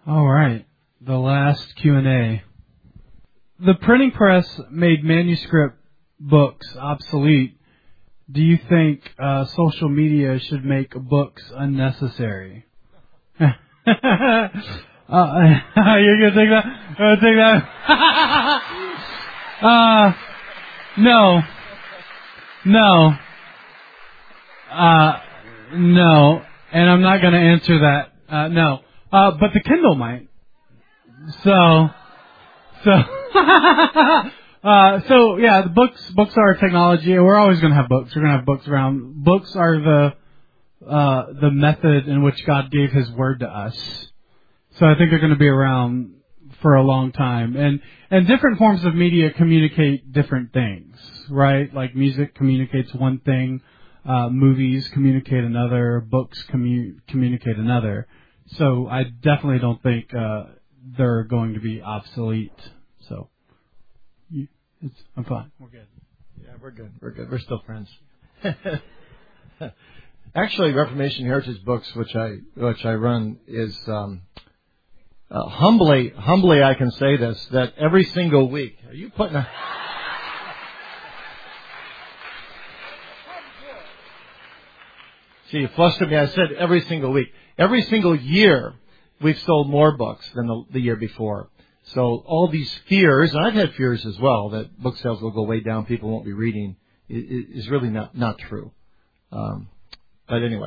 All right. The last Q&A. The printing press made manuscript books obsolete. Do you think social media should make books unnecessary? You're gonna take that? I'm gonna take that. No. No. And I'm not gonna answer that. No. But the Kindle might. So yeah, the books are technology, and we're always going to have books. We're going to have books around. Books are the method in which God gave His Word to us. So I think they're going to be around for a long time. And different forms of media communicate different things, right? Like music communicates one thing, movies communicate another, books communicate another. So I definitely don't think they're going to be obsolete. So I'm fine. We're good. Yeah, we're good. We're still friends. Actually, Reformation Heritage Books, which I run, is humbly I can say this, that every single week. Are you putting a? See, you flustered me. I said every single week. Every single year, we've sold more books than the year before. So all these fears, and I've had fears as well, that book sales will go way down, people won't be reading, is really not true. But anyway,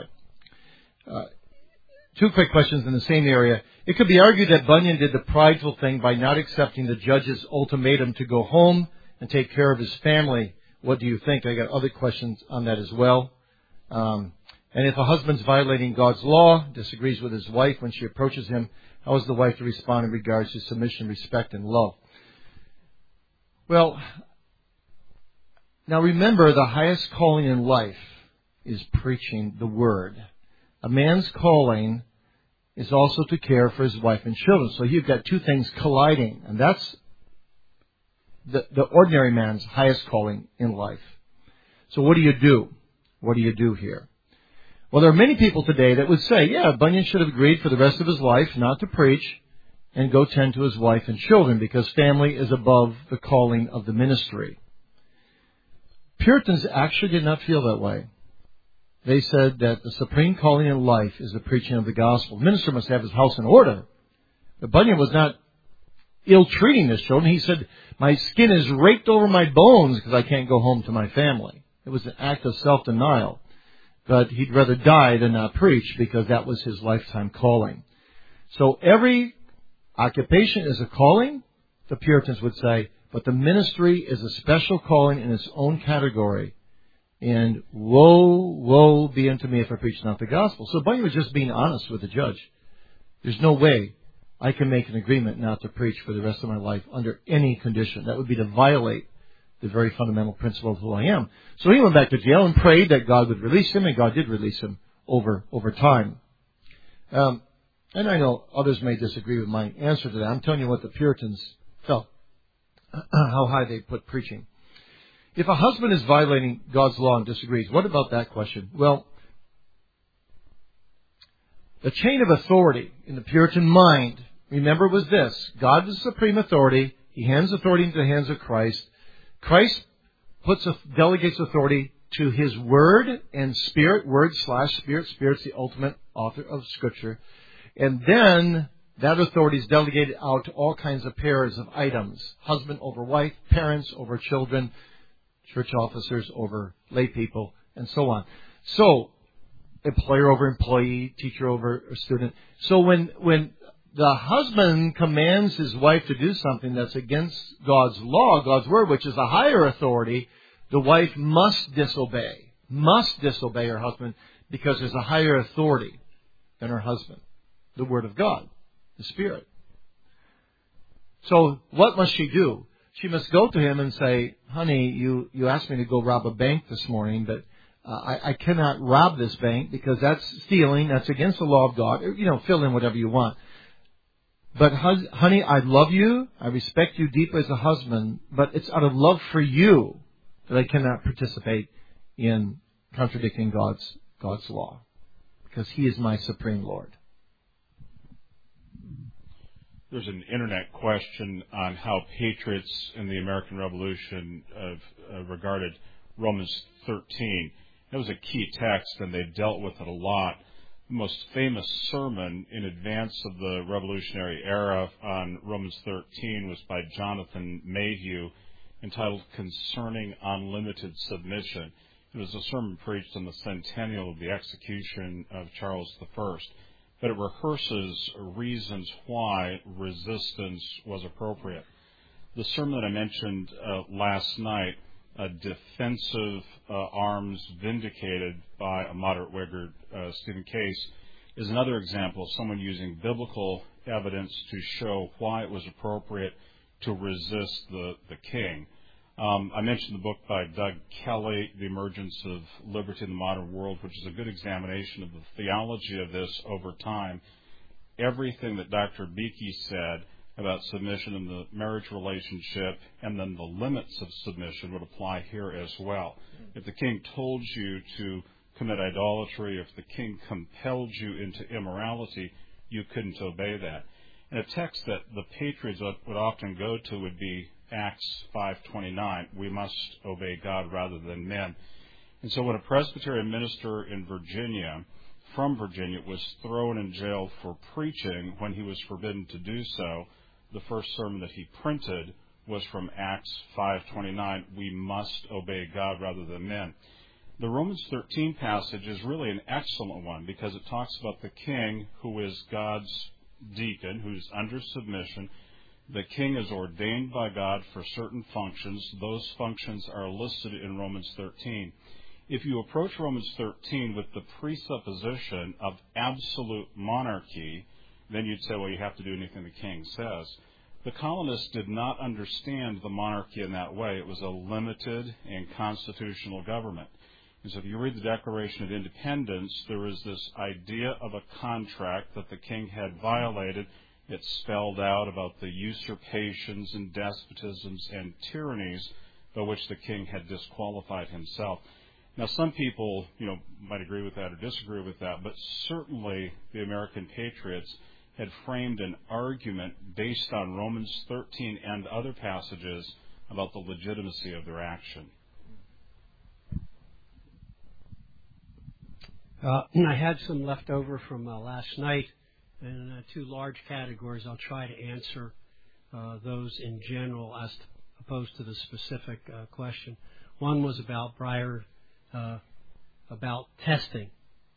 two quick questions in the same area. It could be argued that Bunyan did the prideful thing by not accepting the judge's ultimatum to go home and take care of his family. What do you think? I got other questions on that as well. And if a husband's violating God's law, disagrees with his wife when she approaches him, how is the wife to respond in regards to submission, respect, and love? Well, now remember, the highest calling in life is preaching the Word. A man's calling is also to care for his wife and children. So you've got two things colliding, and that's the ordinary man's highest calling in life. So what do you do? What do you do here? Well, there are many people today that would say, yeah, Bunyan should have agreed for the rest of his life not to preach and go tend to his wife and children because family is above the calling of the ministry. Puritans actually did not feel that way. They said that the supreme calling in life is the preaching of the gospel. The minister must have his house in order. But Bunyan was not ill-treating his children. He said, my skin is raked over my bones because I can't go home to my family. It was an act of self-denial. But he'd rather die than not preach because that was his lifetime calling. So every occupation is a calling, the Puritans would say, but the ministry is a special calling in its own category. And woe be unto me if I preach not the gospel. So Bunyan was just being honest with the judge. There's no way I can make an agreement not to preach for the rest of my life under any condition. That would be to violate the very fundamental principle of who I am. So he went back to jail and prayed that God would release him, and God did release him over time. And I know others may disagree with my answer to that. I'm telling you what the Puritans felt, how high they put preaching. If a husband is violating God's law and disagrees, what about that question? Well, the chain of authority in the Puritan mind, remember, was this. God is the supreme authority. He hands authority into the hands of Christ. Christ delegates authority to His Word and Spirit, Word/Spirit. Spirit's the ultimate author of Scripture. And then that authority is delegated out to all kinds of pairs of items. Husband over wife, parents over children, church officers over lay people, and so on. So, employer over employee, teacher over student. So when the husband commands his wife to do something that's against God's law, God's Word, which is a higher authority, the wife must disobey her husband because there's a higher authority than her husband, the Word of God, the Spirit. So what must she do? She must go to him and say, honey, you asked me to go rob a bank this morning, but I cannot rob this bank because that's stealing, that's against the law of God. Fill in whatever you want. But honey, I love you. I respect you deeply as a husband. But it's out of love for you that I cannot participate in contradicting God's law, because He is my supreme Lord. There's an internet question on how patriots in the American Revolution regarded Romans 13. That was a key text, and they've dealt with it a lot. The most famous sermon in advance of the Revolutionary era on Romans 13 was by Jonathan Mayhew, entitled Concerning Unlimited Submission. It was a sermon preached on the centennial of the execution of Charles I. But it rehearses reasons why resistance was appropriate. The sermon that I mentioned last night, Defensive Arms Vindicated by a moderate Whig, Stephen Case, is another example of someone using biblical evidence to show why it was appropriate to resist the king. I mentioned the book by Doug Kelly, The Emergence of Liberty in the Modern World, which is a good examination of the theology of this over time. Everything that Dr. Beakey said about submission in the marriage relationship and then the limits of submission would apply here as well. If the king told you to commit idolatry, if the king compelled you into immorality, you couldn't obey that. And a text that the patriots would often go to would be Acts 5:29, we must obey God rather than men. And so when a Presbyterian minister in Virginia, from Virginia, was thrown in jail for preaching when he was forbidden to do so, the first sermon that he printed was from Acts 5:29, we must obey God rather than men. The Romans 13 passage is really an excellent one because it talks about the king who is God's deacon, who's under submission. The king is ordained by God for certain functions. Those functions are listed in Romans 13. If you approach Romans 13 with the presupposition of absolute monarchy, then you'd say, well, you have to do anything the king says. The colonists did not understand the monarchy in that way. It was a limited and constitutional government. And so if you read the Declaration of Independence, there was this idea of a contract that the king had violated. It spelled out about the usurpations and despotisms and tyrannies by which the king had disqualified himself. Now, some people, might agree with that or disagree with that, but certainly the American patriots had framed an argument based on Romans 13 and other passages about the legitimacy of their action. I had some left over from last night. In two large categories, I'll try to answer those in general as opposed to the specific question. One was about Breyer, about testing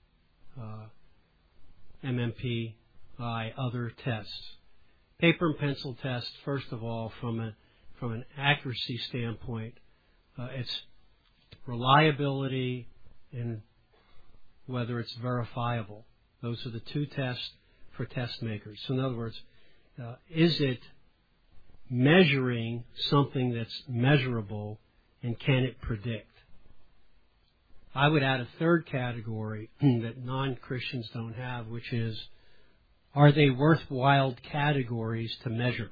MMP by other tests. Paper and pencil tests, first of all, from an accuracy standpoint, it's reliability and whether it's verifiable. Those are the two tests for test makers. So in other words, is it measuring something that's measurable and can it predict? I would add a third category that non-Christians don't have, which is, are they worthwhile categories to measure?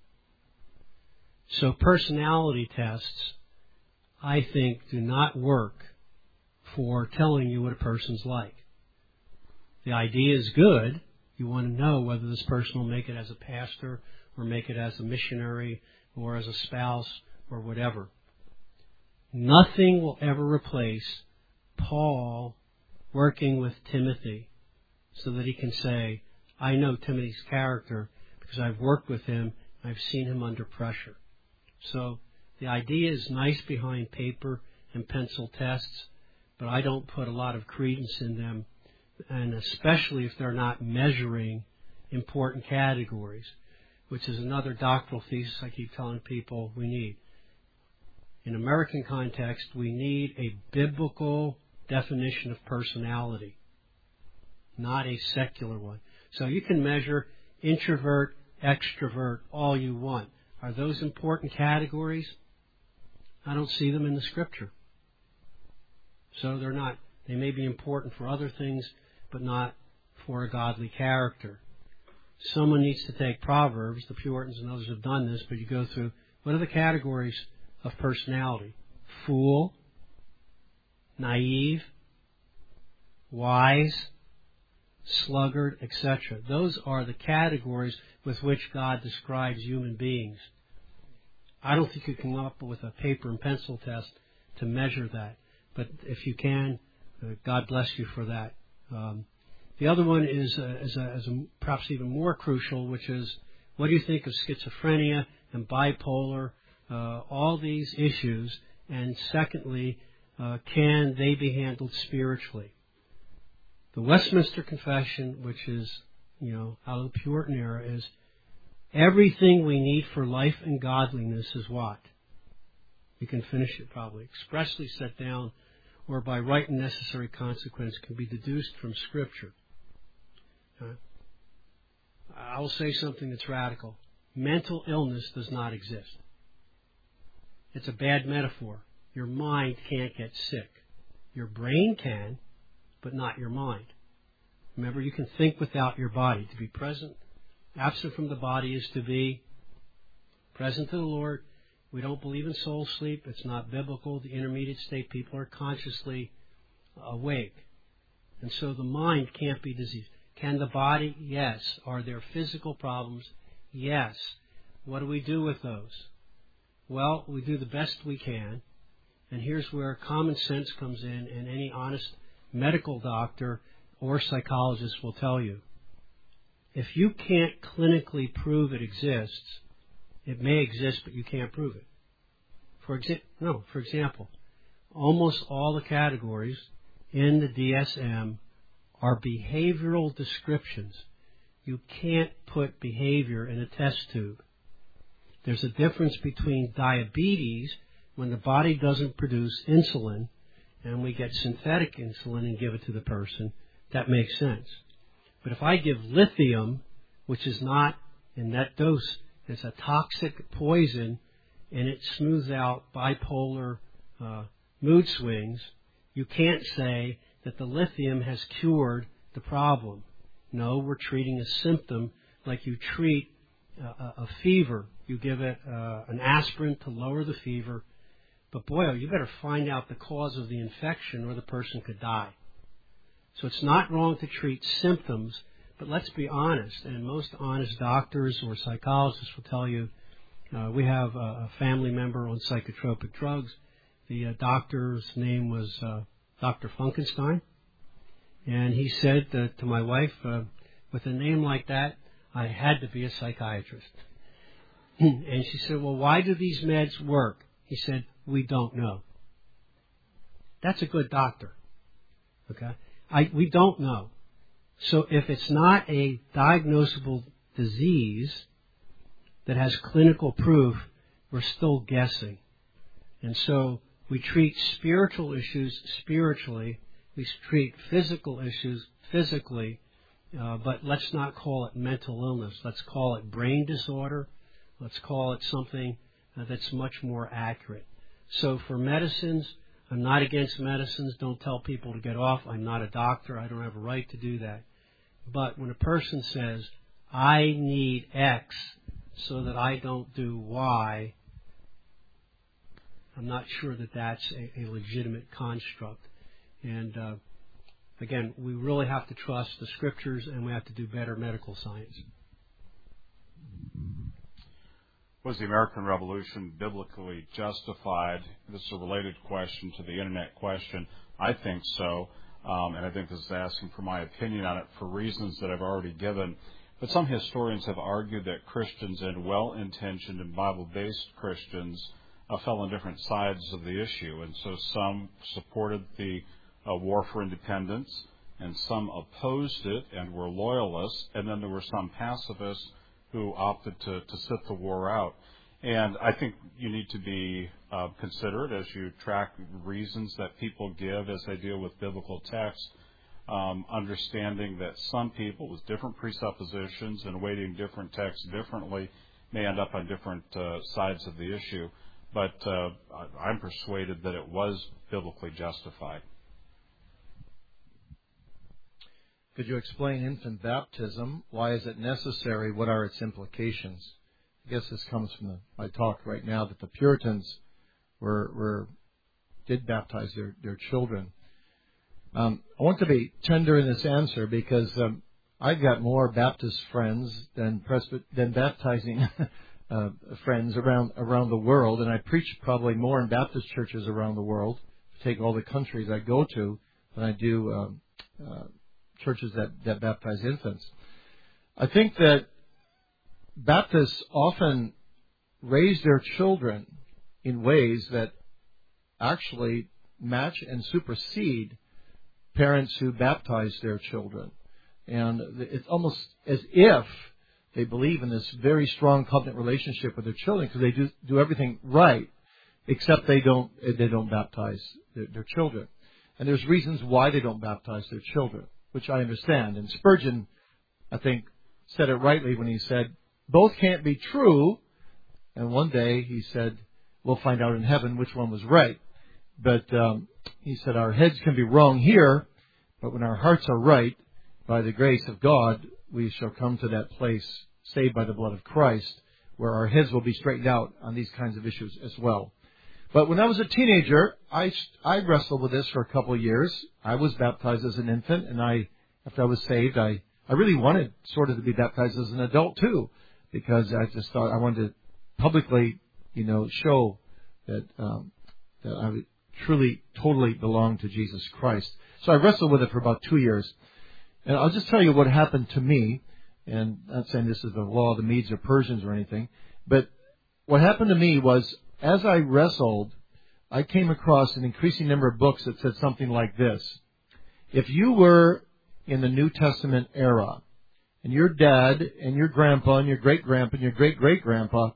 So personality tests, I think, do not work for telling you what a person's like. The idea is good. You want to know whether this person will make it as a pastor or make it as a missionary or as a spouse or whatever. Nothing will ever replace Paul working with Timothy so that he can say, I know Timothy's character because I've worked with him, I've seen him under pressure. So the idea is nice behind paper and pencil tests, but I don't put a lot of credence in them, and especially if they're not measuring important categories, which is another doctoral thesis I keep telling people we need. In American context, we need a biblical definition of personality, not a secular one. So you can measure introvert, extrovert, all you want. Are those important categories? I don't see them in the Scripture. So they're not. They may be important for other things, but not for a godly character. Someone needs to take Proverbs, the Puritans and others have done this, but you go through, what are the categories of personality? Fool, naive, wise, sluggard, etc. Those are the categories with which God describes human beings. I don't think you can come up with a paper and pencil test to measure that. But if you can, God bless you for that. The other one is perhaps even more crucial, which is, what do you think of schizophrenia and bipolar, all these issues? And secondly, can they be handled spiritually? The Westminster Confession, which is, out of the Puritan era, is everything we need for life and godliness is what? You can finish it probably. Expressly set down, or by right and necessary consequence, can be deduced from Scripture. I will say something that's radical. Mental illness does not exist. It's a bad metaphor. Your mind can't get sick. Your brain can, but not your mind. Remember, you can think without your body. To be present, absent from the body, is to be present to the Lord. We don't believe in soul sleep. It's not biblical. The intermediate state, people are consciously awake. And so the mind can't be diseased. Can the body? Yes. Are there physical problems? Yes. What do we do with those? Well, we do the best we can. And here's where common sense comes in, and any honest medical doctor or psychologist will tell you. If you can't clinically prove it exists, it may exist, but you can't prove it. For example, almost all the categories in the DSM are behavioral descriptions. You can't put behavior in a test tube. There's a difference between diabetes, when the body doesn't produce insulin, and we get synthetic insulin and give it to the person. That makes sense. But if I give lithium, which is not in that dose, it's a toxic poison, and it smooths out bipolar mood swings, you can't say that the lithium has cured the problem. No, we're treating a symptom like you treat a fever. You give it an aspirin to lower the fever, but boy, you better find out the cause of the infection or the person could die. So it's not wrong to treat symptoms, but let's be honest, and most honest doctors or psychologists will tell you, we have a family member on psychotropic drugs. The doctor's name was Dr. Funkenstein, and he said to my wife, with a name like that, I had to be a psychiatrist. And she said, well, why do these meds work? He said, we don't know. That's a good doctor. Okay? We don't know. So if it's not a diagnosable disease that has clinical proof, we're still guessing. And so we treat spiritual issues spiritually. We treat physical issues physically. But let's not call it mental illness. Let's call it brain disorder. Let's call it something that's much more accurate. So for medicines, I'm not against medicines. Don't tell people to get off. I'm not a doctor. I don't have a right to do that. But when a person says, I need X so that I don't do Y, I'm not sure that that's a legitimate construct. And again, we really have to trust the Scriptures, and we have to do better medical science. Was the American Revolution biblically justified? This is a related question to the Internet question. I think so, and I think this is asking for my opinion on it for reasons that I've already given. But some historians have argued that Christians and well-intentioned and Bible-based Christians fell on different sides of the issue. And so some supported the war for independence, and some opposed it and were loyalists, and then there were some pacifists who opted to sit the war out. And I think you need to be considerate as you track reasons that people give as they deal with biblical text, understanding that some people with different presuppositions and weighting different texts differently may end up on different sides of the issue. But I'm persuaded that it was biblically justified. Could you explain infant baptism? Why is it necessary? What are its implications? I guess this comes from my talk right now that the Puritans did baptize their children. I want to be tender in this answer because I've got more Baptist friends than baptizing friends around the world, and I preach probably more in Baptist churches around the world, take all the countries I go to, than I do churches that baptize infants. I think that Baptists often raise their children in ways that actually match and supersede parents who baptize their children. And it's almost as if they believe in this very strong covenant relationship with their children because they do everything right, except they don't baptize their children. And there's reasons why they don't baptize their children, which I understand. And Spurgeon, I think, said it rightly when he said, both can't be true. And one day he said, we'll find out in heaven which one was right. But he said, our heads can be wrong here, but when our hearts are right, by the grace of God, we shall come to that place, saved by the blood of Christ, where our heads will be straightened out on these kinds of issues as well. But when I was a teenager, I wrestled with this for a couple of years. I was baptized as an infant, and after I was saved, I really wanted sort of to be baptized as an adult too, because I just thought I wanted to publicly, show that I would truly, totally belong to Jesus Christ. So I wrestled with it for about 2 years. And I'll just tell you what happened to me, and I'm not saying this is the law of the Medes or Persians or anything, but what happened to me was, as I wrestled, I came across an increasing number of books that said something like this. If you were in the New Testament era, and your dad and your grandpa and your great-grandpa and your great-great-grandpa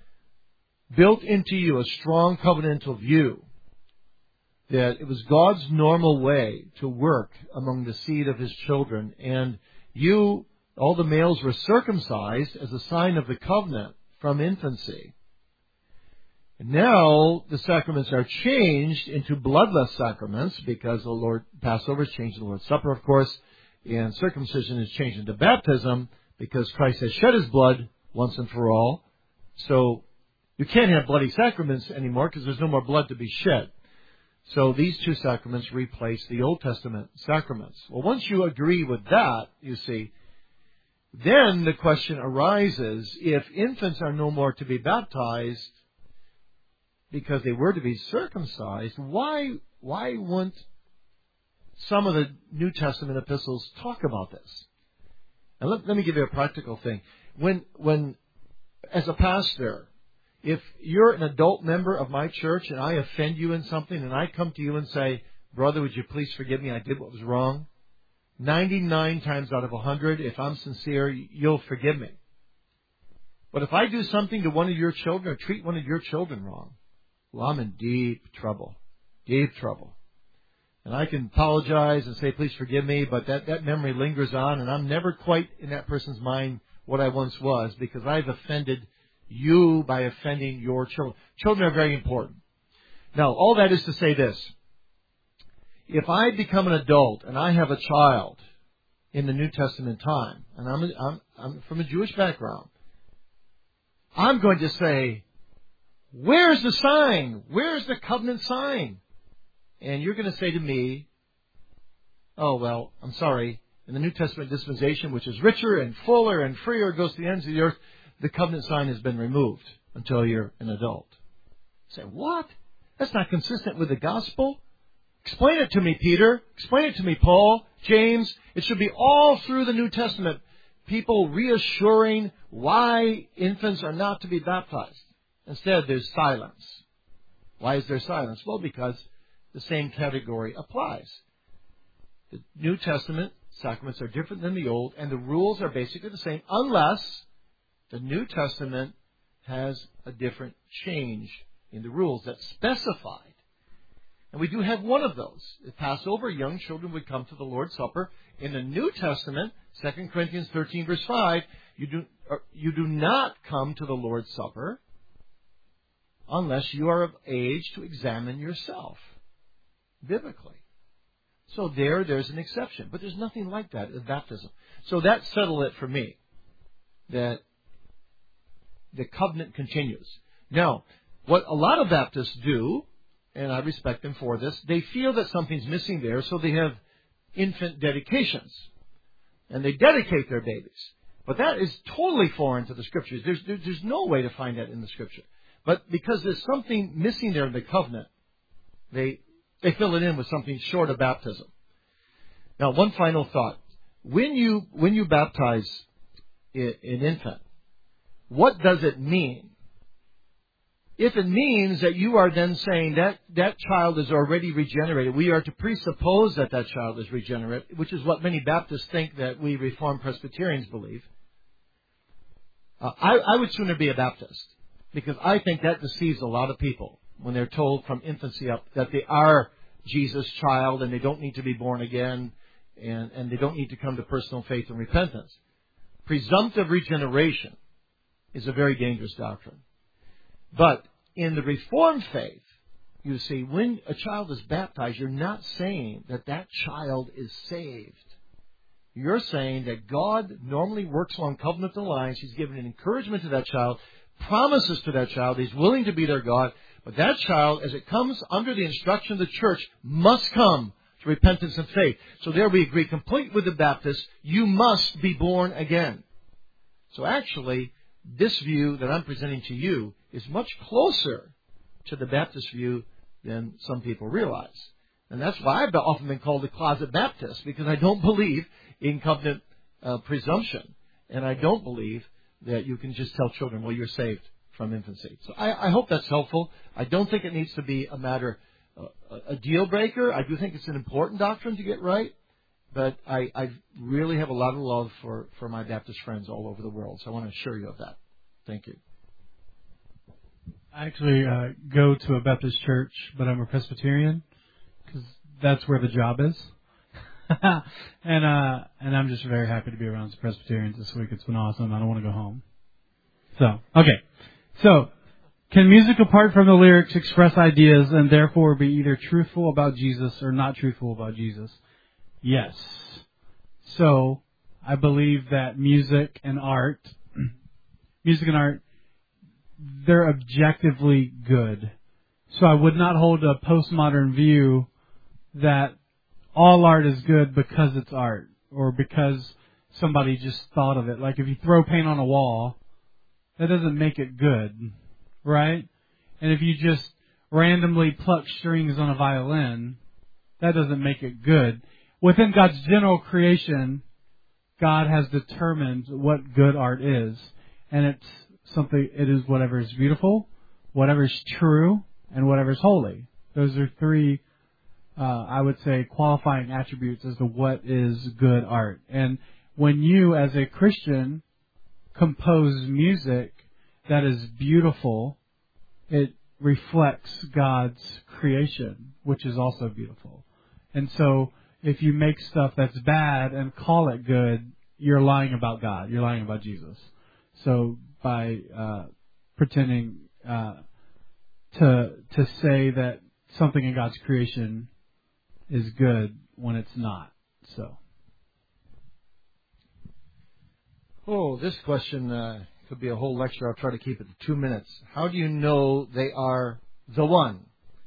built into you a strong covenantal view that it was God's normal way to work among the seed of His children, and you, all the males, were circumcised as a sign of the covenant from infancy. And now the sacraments are changed into bloodless sacraments because the Lord Passover is changed to the Lord's Supper, of course, and circumcision is changed into baptism because Christ has shed His blood once and for all. So you can't have bloody sacraments anymore because there's no more blood to be shed. So these two sacraments replace the Old Testament sacraments. Well, once you agree with that, you see, then the question arises, if infants are no more to be baptized because they were to be circumcised, why wouldn't some of the New Testament epistles talk about this? And let me give you a practical thing. When as a pastor, if you're an adult member of my church and I offend you in something and I come to you and say, brother, would you please forgive me? I did what was wrong. 99 times out of 100, if I'm sincere, you'll forgive me. But if I do something to one of your children or treat one of your children wrong, well, I'm in deep trouble. Deep trouble. And I can apologize and say, please forgive me, but that memory lingers on and I'm never quite in that person's mind what I once was because I've offended you by offending your children. Children are very important. Now, all that is to say this. If I become an adult and I have a child in the New Testament time, and I'm from a Jewish background, I'm going to say, where's the sign? Where's the covenant sign? And you're going to say to me, oh, well, I'm sorry. In the New Testament dispensation, which is richer and fuller and freer, goes to the ends of the earth, the covenant sign has been removed until you're an adult. Say, what? That's not consistent with the gospel. Explain it to me, Peter. Explain it to me, Paul, James. It should be all through the New Testament. People reassuring why infants are not to be baptized. Instead, there's silence. Why is there silence? Well, because the same category applies. The New Testament sacraments are different than the Old, and the rules are basically the same, unless the New Testament has a different change in the rules that's specified. And we do have one of those. At Passover, young children would come to the Lord's Supper. In the New Testament, 2 Corinthians 13, verse 5, you do not come to the Lord's Supper unless you are of age to examine yourself biblically. So there's an exception. But there's nothing like that in baptism. So that settled it for me, that the covenant continues. Now, what a lot of Baptists do and I respect them for this, they feel that something's missing there, so they have infant dedications. And they dedicate their babies. But that is totally foreign to the Scriptures. There's no way to find that in the Scripture. But because there's something missing there in the covenant, they fill it in with something short of baptism. Now, one final thought. When you baptize an infant, what does it mean? If it means that you are then saying that child is already regenerated, we are to presuppose that child is regenerate, which is what many Baptists think that we Reformed Presbyterians believe. I would sooner be a Baptist, because I think that deceives a lot of people when they're told from infancy up that they are Jesus' child and they don't need to be born again and they don't need to come to personal faith and repentance. Presumptive regeneration is a very dangerous doctrine. But in the Reformed faith, you see, when a child is baptized, you're not saying that child is saved. You're saying that God normally works along covenantal lines. He's given an encouragement to that child, promises to that child. He's willing to be their God. But that child, as it comes under the instruction of the church, must come to repentance and faith. So there we agree complete with the Baptists. You must be born again. So actually, this view that I'm presenting to you is much closer to the Baptist view than some people realize. And that's why I've often been called a closet Baptist, because I don't believe in covenant presumption. And I don't believe that you can just tell children, well, you're saved from infancy. So I hope that's helpful. I don't think it needs to be a matter, a deal breaker. I do think it's an important doctrine to get right. But I really have a lot of love for my Baptist friends all over the world. So I want to assure you of that. Thank you. I actually go to a Baptist church, but I'm a Presbyterian because that's where the job is. and I'm just very happy to be around some Presbyterians this week. It's been awesome. I don't want to go home. So, okay. So, can music apart from the lyrics express ideas and therefore be either truthful about Jesus or not truthful about Jesus? Yes. So, I believe that music and art, they're objectively good. So I would not hold a postmodern view that all art is good because it's art or because somebody just thought of it. Like if you throw paint on a wall, that doesn't make it good, right? And if you just randomly pluck strings on a violin, that doesn't make it good. Within God's general creation, God has determined what good art is. And it is whatever is beautiful, whatever is true, and whatever is holy. Those are three, I would say, qualifying attributes as to what is good art. And when you, as a Christian, compose music that is beautiful, it reflects God's creation, which is also beautiful. And so, if you make stuff that's bad and call it good, you're lying about God. You're lying about Jesus. So, by pretending to say that something in God's creation is good when it's not. So. Oh, this question could be a whole lecture. I'll try to keep it to 2 minutes. How do you know they are the one?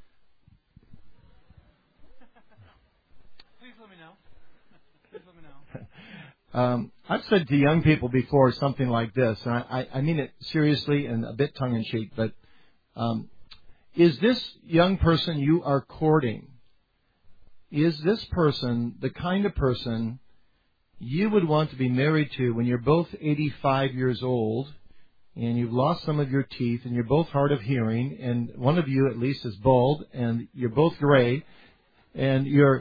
Please let me know. Please let me know. I've said to young people before something like this, and I mean it seriously and a bit tongue-in-cheek, but is this young person you are courting, is this person the kind of person you would want to be married to when you're both 85 years old and you've lost some of your teeth and you're both hard of hearing and one of you at least is bald and you're both gray and you're...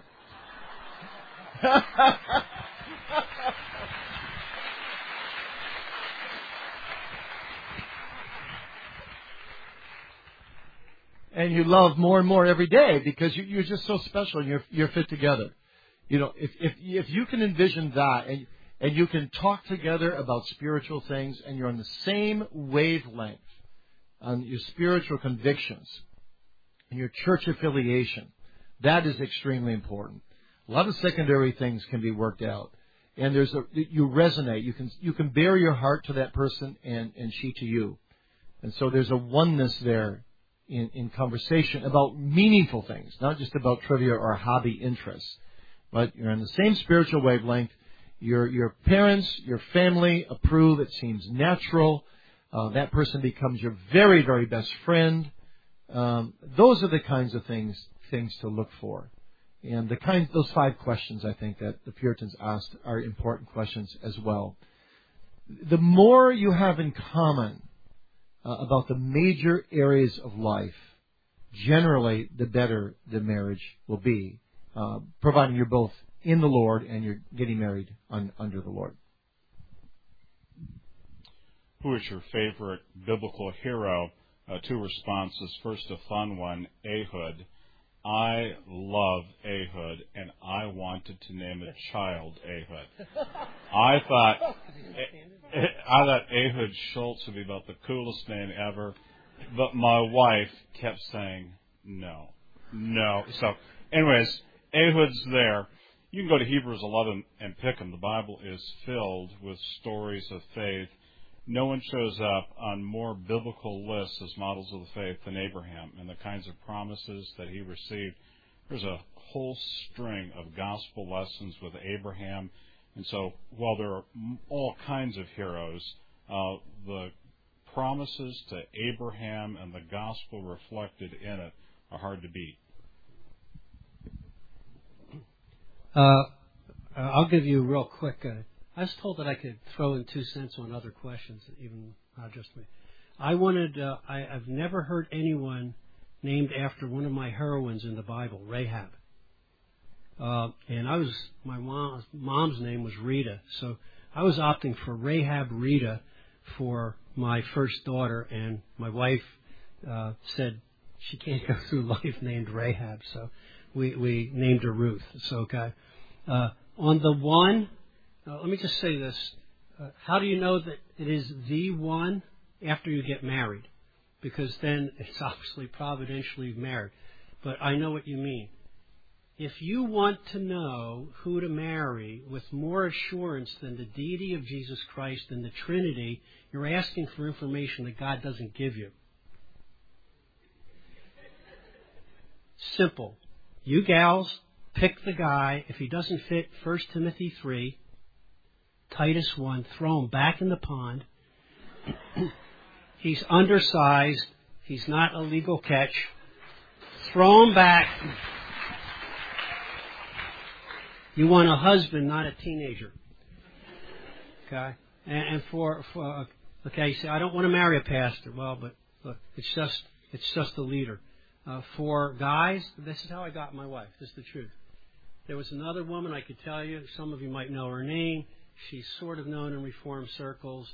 And you love more and more every day because you're just so special and you're fit together. You know, if you can envision that and you can talk together about spiritual things and you're on the same wavelength on your spiritual convictions and your church affiliation, that is extremely important. A lot of secondary things can be worked out. And you resonate. You can bear your heart to that person and she to you. And so there's a oneness there in conversation about meaningful things, not just about trivia or hobby interests. But you're on the same spiritual wavelength. Your parents, your family approve. It seems natural. That person becomes your very, very best friend. Those are the kinds of things to look for. And those 5 questions, I think, that the Puritans asked are important questions as well. The more you have in common about the major areas of life, generally the better the marriage will be, providing you're both in the Lord and you're getting married under the Lord. Who is your favorite biblical hero? 2 responses. First, a fun one, Ehud. I love Ehud, and I wanted to name a child Ehud. I thought Ehud Schultz would be about the coolest name ever, but my wife kept saying no. So, anyways, Ehud's there. You can go to Hebrews 11 and pick them. The Bible is filled with stories of faith. No one shows up on more biblical lists as models of the faith than Abraham and the kinds of promises that he received. There's a whole string of gospel lessons with Abraham. And so while there are all kinds of heroes, the promises to Abraham and the gospel reflected in it are hard to beat. I'll give you a real quick. I was told that I could throw in 2 cents on other questions, even not just me. I've never heard anyone named after one of my heroines in the Bible, Rahab. And my mom's name was Rita, so I was opting for Rahab Rita for my first daughter, and my wife said she can't go through life named Rahab, so we named her Ruth. So, okay. On the one, let me just say this. How do you know that it is the one? After you get married. Because then it's obviously providentially married. But I know what you mean. If you want to know who to marry with more assurance than the deity of Jesus Christ and the Trinity, you're asking for information that God doesn't give you. Simple. You gals, pick the guy. If he doesn't fit 1 Timothy 3, Titus 1, throw him back in the pond. He's undersized. He's not a legal catch. Throw him back. You want a husband, not a teenager. Okay? And okay, you say, I don't want to marry a pastor. Well, but look, it's just a leader. For guys, this is how I got my wife. This is the truth. There was another woman I could tell you. Some of you might know her name. She's sort of known in Reformed circles.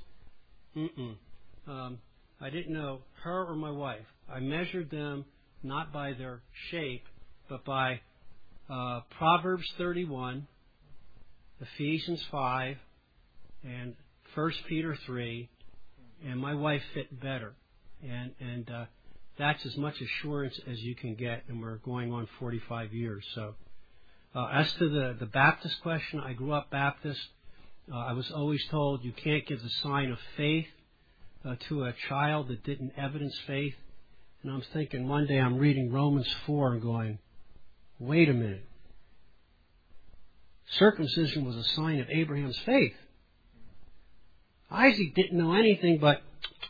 I didn't know her or my wife. I measured them not by their shape, but by Proverbs 31, Ephesians 5, and 1 Peter 3, and my wife fit better. And that's as much assurance as you can get, and we're going on 45 years. So, as to the Baptist question, I grew up Baptist. I was always told you can't give the sign of faith to a child that didn't evidence faith. And I'm thinking one day I'm reading Romans 4 and going, wait a minute. Circumcision was a sign of Abraham's faith. Isaac didn't know anything but,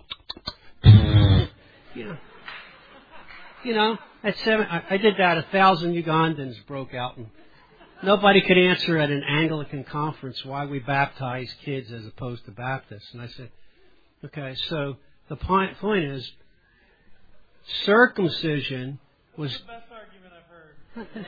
at 7, I did that. 1,000 Ugandans broke out, and nobody could answer at an Anglican conference why we baptize kids as opposed to Baptists. And I said, okay, so the point is, circumcision was... That's the best argument I've heard. I'm taking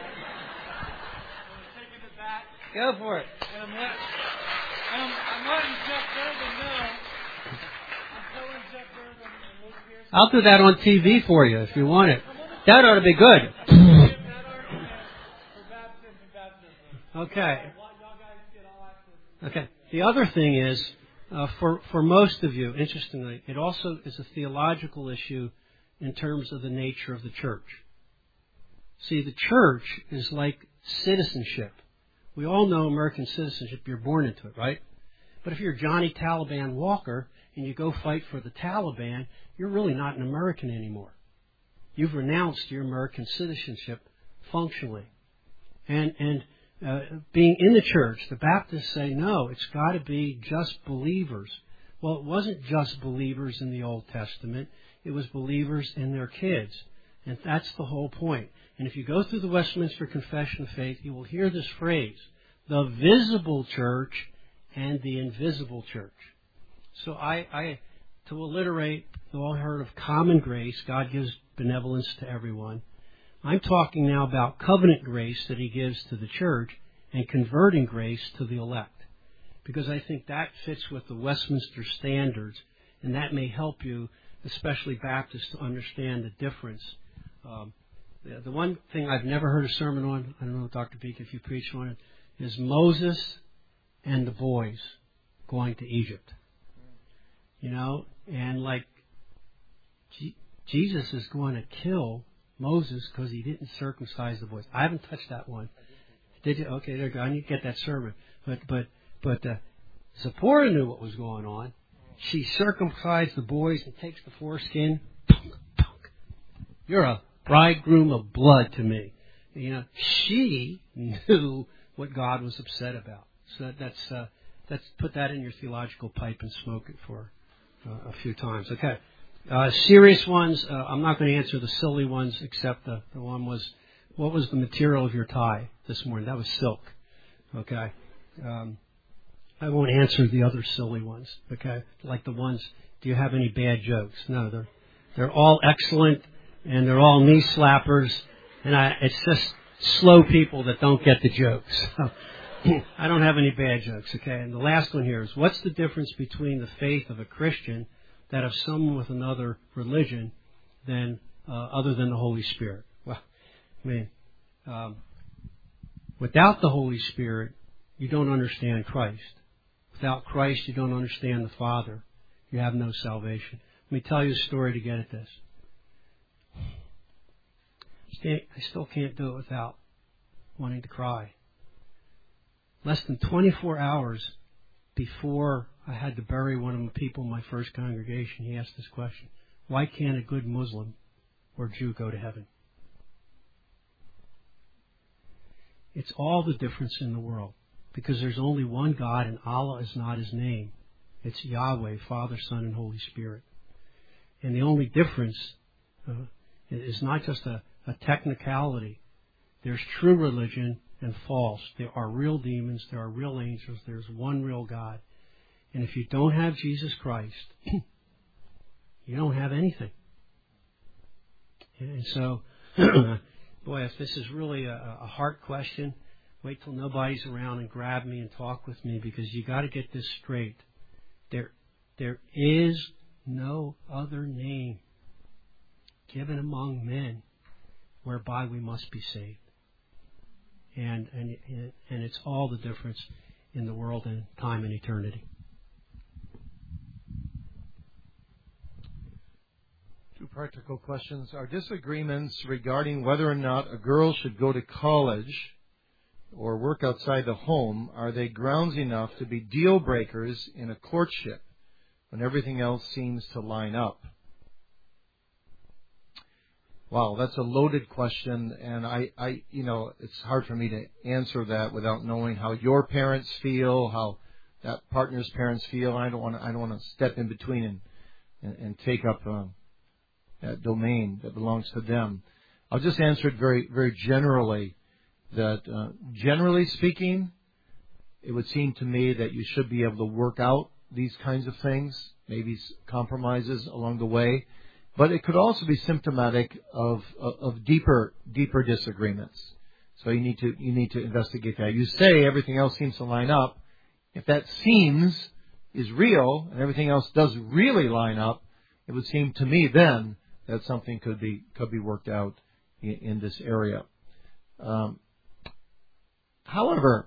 it back. Go for it. And I'm letting Jeff Durbin know. I'm telling Jeff Durbin and Luke Pearson. I'll do that on TV for you if you want it. That ought to be good. That argument for baptism. Okay. Y'all guys get all access. Okay. The other thing is, for most of you, interestingly, it also is a theological issue in terms of the nature of the church. See, the church is like citizenship. We all know American citizenship. You're born into it, right? But if you're Johnny Taliban Walker and you go fight for the Taliban, you're really not an American anymore. you've renounced your American citizenship functionally. And being in the church, the Baptists say, no, it's got to be just believers. Well, it wasn't just believers in the Old Testament. It was believers and their kids. And that's the whole point. And if you go through the Westminster Confession of Faith, you will hear this phrase, the visible church and the invisible church. So to alliterate, you all heard of common grace. God gives benevolence to everyone. I'm talking now about covenant grace that He gives to the church and converting grace to the elect. Because I think that fits with the Westminster standards, and that may help you, especially Baptists, to understand the difference. The one thing I've never heard a sermon on, I don't know, Dr. Peake, if you preached on it, is Moses and the boys going to Egypt. You know, and like Jesus is going to kill Moses because he didn't circumcise the boys. I haven't touched that one. Did you? Okay, there you go. I need to get that sermon. But Zipporah knew what was going on. She circumcised the boys and takes the foreskin. You're a bridegroom of blood to me. You know, she knew what God was upset about. So let's put that in your theological pipe and smoke it for a few times. Okay. Serious ones, I'm not going to answer the silly ones, except the one was, what was the material of your tie this morning? That was silk. Okay. I won't answer the other silly ones. Okay. Like the ones, do you have any bad jokes? No, they're all excellent, and they're all knee slappers, and it's just slow people that don't get the jokes. So, I don't have any bad jokes. Okay. And the last one here is, what's the difference between the faith of a Christian that of someone with another religion than other than the Holy Spirit? Well, I mean, without the Holy Spirit, you don't understand Christ. Without Christ, you don't understand the Father. You have no salvation. Let me tell you a story to get at this. I still can't do it without wanting to cry. Less than 24 hours before I had to bury one of the people in my first congregation, he asked this question: why can't a good Muslim or Jew go to heaven? It's all the difference in the world, because there's only one God, and Allah is not His name. It's Yahweh, Father, Son, and Holy Spirit. And the only difference is not just a technicality. There's true religion and false. There are real demons, there are real angels, there's one real God. And if you don't have Jesus Christ, you don't have anything. And so, boy, if this is really a heart question, wait till nobody's around and grab me and talk with me, because you got to get this straight. There is no other name given among men whereby we must be saved. And it's all the difference in the world and time and eternity. Two practical questions. Are disagreements regarding whether or not a girl should go to college or work outside the home, are they grounds enough to be deal breakers in a courtship when everything else seems to line up? Wow, that's a loaded question, and I it's hard for me to answer that without knowing how your parents feel, how that partner's parents feel. I don't want to step in between and take up that domain that belongs to them. I'll just answer it very, very generally. That generally speaking, it would seem to me that you should be able to work out these kinds of things, maybe compromises along the way. But it could also be symptomatic of deeper disagreements. So you need to investigate that. You say everything else seems to line up. If that seems is real and everything else does really line up, it would seem to me then that something could be worked out in this area. However,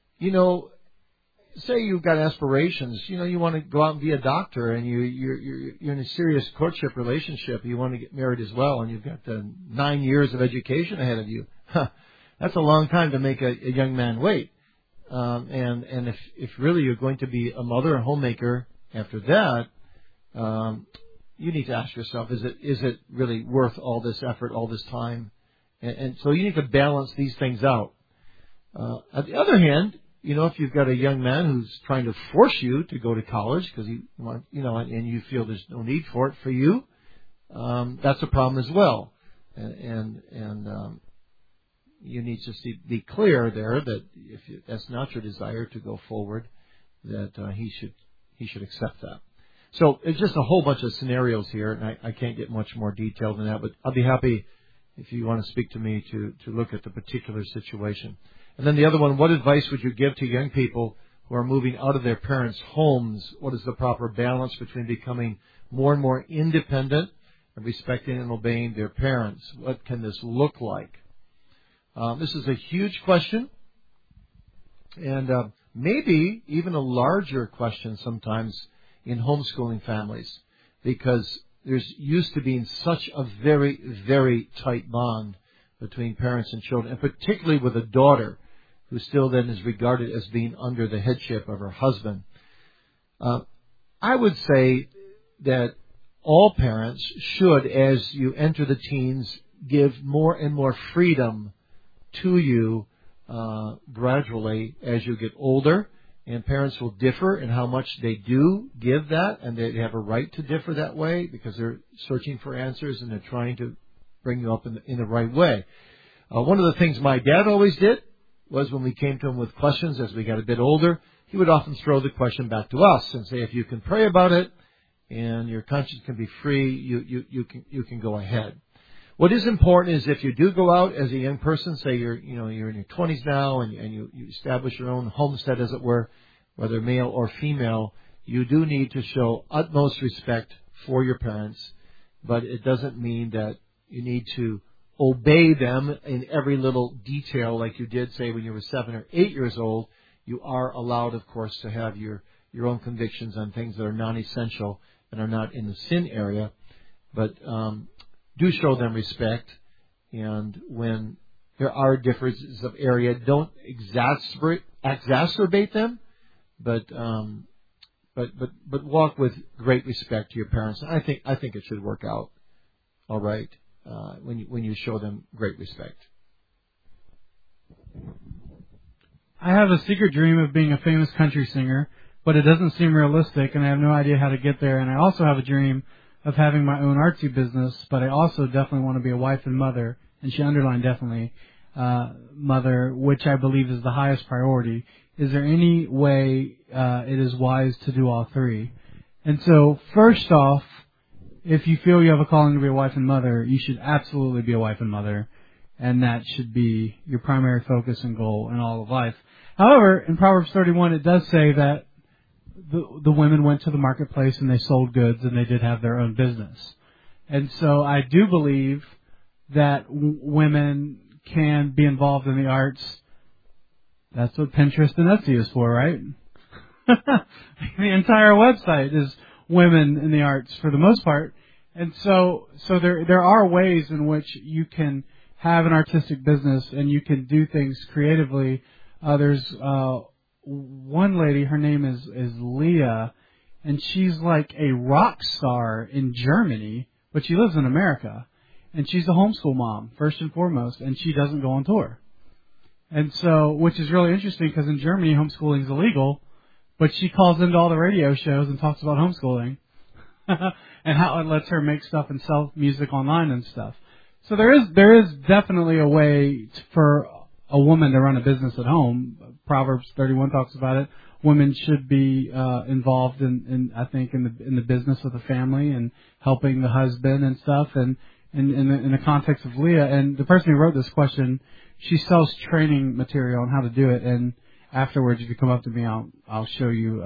say you've got aspirations, you want to go out and be a doctor, and you're in a serious courtship relationship. You want to get married as well, and you've got 9 years of education ahead of you. That's a long time to make a young man wait. And if really you're going to be a mother, a homemaker after that, you need to ask yourself, is it really worth all this effort, all this time? And so you need to balance these things out. On the other hand, if you've got a young man who's trying to force you to go to college because and you feel there's no need for it for you, that's a problem as well. And you need to be clear there that if that's not your desire to go forward, that he should accept that. So it's just a whole bunch of scenarios here, and I can't get much more detailed than that, but I'll be happy if you want to speak to me to look at the particular situation. And then the other one, what advice would you give to young people who are moving out of their parents' homes? What is the proper balance between becoming more and more independent and respecting and obeying their parents? What can this look like? This is a huge question, and maybe even a larger question sometimes in homeschooling families, because there's used to being such a very, very tight bond between parents and children, and particularly with a daughter who still then is regarded as being under the headship of her husband. I would say that all parents should, as you enter the teens, give more and more freedom to you gradually as you get older. And parents will differ in how much they do give that, and they have a right to differ that way because they're searching for answers and they're trying to bring you up in the right way. One of the things my dad always did was when we came to him with questions as we got a bit older, he would often throw the question back to us and say, if you can pray about it and your conscience can be free, you can go ahead. What is important is if you do go out as a young person, say you're in your 20s now and you establish your own homestead, as it were, whether male or female, you do need to show utmost respect for your parents, but it doesn't mean that you need to obey them in every little detail like you did, say, when you were 7 or 8 years old. You are allowed, of course, to have your own convictions on things that are non-essential and are not in the sin area, but do show them respect, and when there are differences of area, don't exacerbate them, but walk with great respect to your parents. I think it should work out all right when you show them great respect. I have a secret dream of being a famous country singer, but it doesn't seem realistic, and I have no idea how to get there. And I also have a dream of having my own artsy business, but I also definitely want to be a wife and mother, and she underlined definitely mother, which I believe is the highest priority. Is there any way it is wise to do all three? And so, first off, if you feel you have a calling to be a wife and mother, you should absolutely be a wife and mother, and that should be your primary focus and goal in all of life. However, in Proverbs 31, it does say that the women went to the marketplace and they sold goods and they did have their own business. And so I do believe that women can be involved in the arts. That's what Pinterest and Etsy is for, right? The entire website is women in the arts for the most part. And so there are ways in which you can have an artistic business and you can do things creatively. There's one lady, her name is Leah, and she's like a rock star in Germany, but she lives in America. And she's a homeschool mom, first and foremost, and she doesn't go on tour. And so, which is really interesting because in Germany, homeschooling is illegal, but she calls into all the radio shows and talks about homeschooling and how it lets her make stuff and sell music online and stuff. So there is definitely a way for a woman to run a business at home. Proverbs 31 talks about it. Women should be involved in the business of the family and helping the husband and stuff. And in the context of Leah, and the person who wrote this question, she sells training material on how to do it. And afterwards, if you come up to me, I'll show you.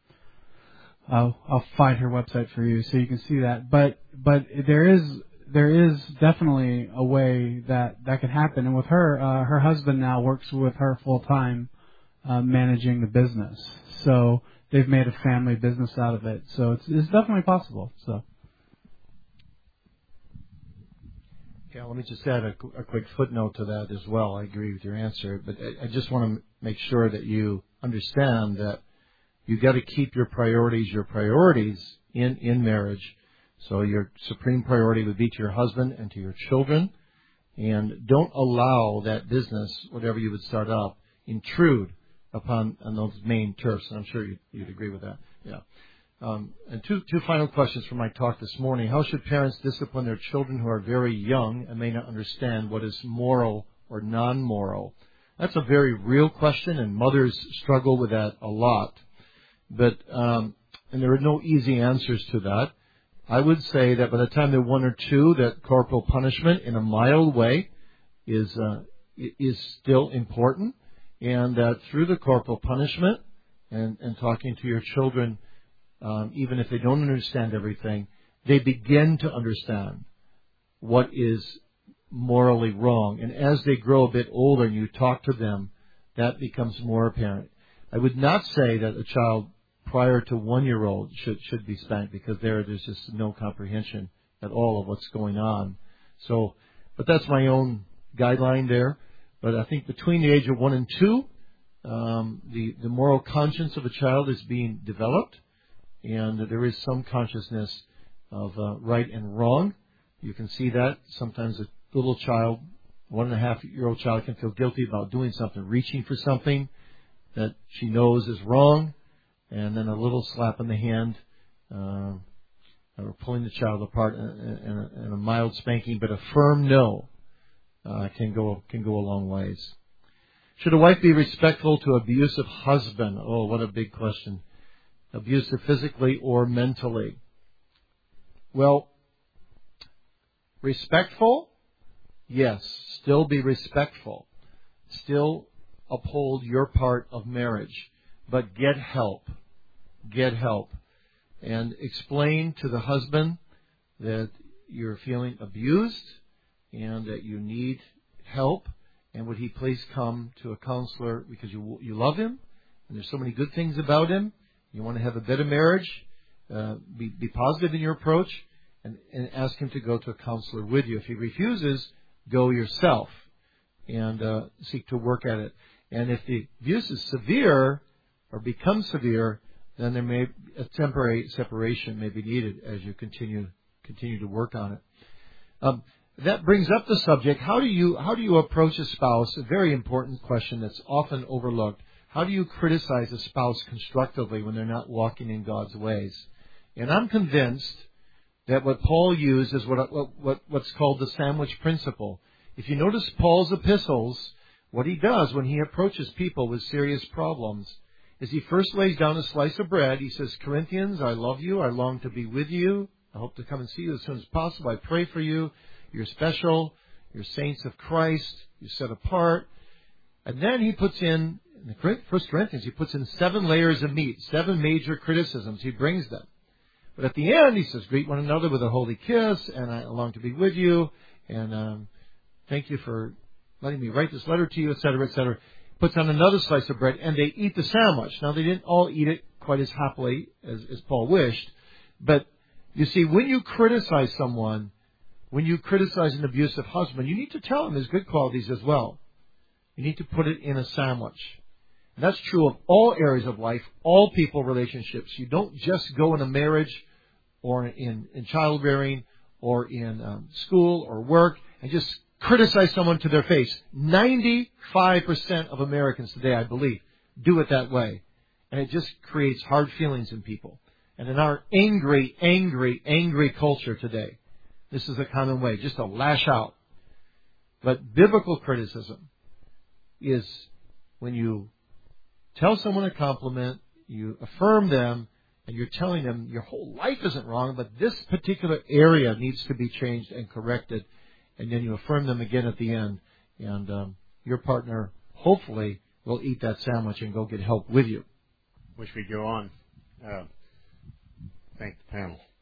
I'll find her website for you so you can see that. But there is definitely a way that can happen. And with her, her husband now works with her full time, managing the business. So they've made a family business out of it. So it's definitely possible. So. Yeah, let me just add a quick footnote to that as well. I agree with your answer, but I just want to make sure that you understand that you got to keep your priorities in marriage. So your supreme priority would be to your husband and to your children. And don't allow that business, whatever you would start up, intrude upon on those main turfs. And I'm sure you'd agree with that. Yeah. And two final questions from my talk this morning. How should parents discipline their children who are very young and may not understand what is moral or non-moral? That's a very real question, and mothers struggle with that a lot. But and there are no easy answers to that. I would say that by the time they're 1 or 2, that corporal punishment in a mild way is still important, and that through the corporal punishment and talking to your children, even if they don't understand everything, they begin to understand what is morally wrong. And as they grow a bit older and you talk to them, that becomes more apparent. I would not say that a child prior to 1-year-old should be spanked, because there's just no comprehension at all of what's going on. So, but that's my own guideline there. But I think between the age of 1 and 2, the moral conscience of a child is being developed, and there is some consciousness of right and wrong. You can see that sometimes a little child, 1.5-year-old child, can feel guilty about doing something, reaching for something that she knows is wrong. And then a little slap in the hand, or pulling the child apart, and a mild spanking, but a firm no can go a long ways. Should a wife be respectful to abusive husband? Oh, what a big question. Abusive physically or mentally? Well, respectful? Yes, still be respectful. Still uphold your part of marriage. But get help. Get help. And explain to the husband that you're feeling abused and that you need help. And would he please come to a counselor because you love him and there's so many good things about him. You want to have a better marriage. Be positive in your approach and ask him to go to a counselor with you. If he refuses, go yourself and seek to work at it. And if the abuse is severe, or becomes severe, then there may a temporary separation may be needed as you continue to work on it. That brings up the subject: how do you approach a spouse? A very important question that's often overlooked. How do you criticize a spouse constructively when they're not walking in God's ways? And I'm convinced that what Paul used is what's called the sandwich principle. If you notice Paul's epistles, what he does when he approaches people with serious problems is he first lays down a slice of bread. He says, Corinthians, I love you. I long to be with you. I hope to come and see you as soon as possible. I pray for you. You're special. You're saints of Christ. You're set apart. And then he puts in the 1 Corinthians, he puts in 7 layers of meat, 7 major criticisms. He brings them. But at the end, he says, greet one another with a holy kiss, and I long to be with you, and thank you for letting me write this letter to you, etc., etc. Puts on another slice of bread, and they eat the sandwich. Now, they didn't all eat it quite as happily as Paul wished, but you see, when you criticize someone, when you criticize an abusive husband, you need to tell him his good qualities as well. You need to put it in a sandwich. And that's true of all areas of life, all people relationships. You don't just go in a marriage or in childbearing or in school or work and just criticize someone to their face. 95% of Americans today, I believe, do it that way. And it just creates hard feelings in people. And in our angry culture today, this is a common way, just to lash out. But biblical criticism is when you tell someone a compliment, you affirm them, and you're telling them your whole life isn't wrong, but this particular area needs to be changed and corrected. And then you affirm them again at the end. And your partner, hopefully, will eat that sandwich and go get help with you. Wish we'd go on. Thank the panel.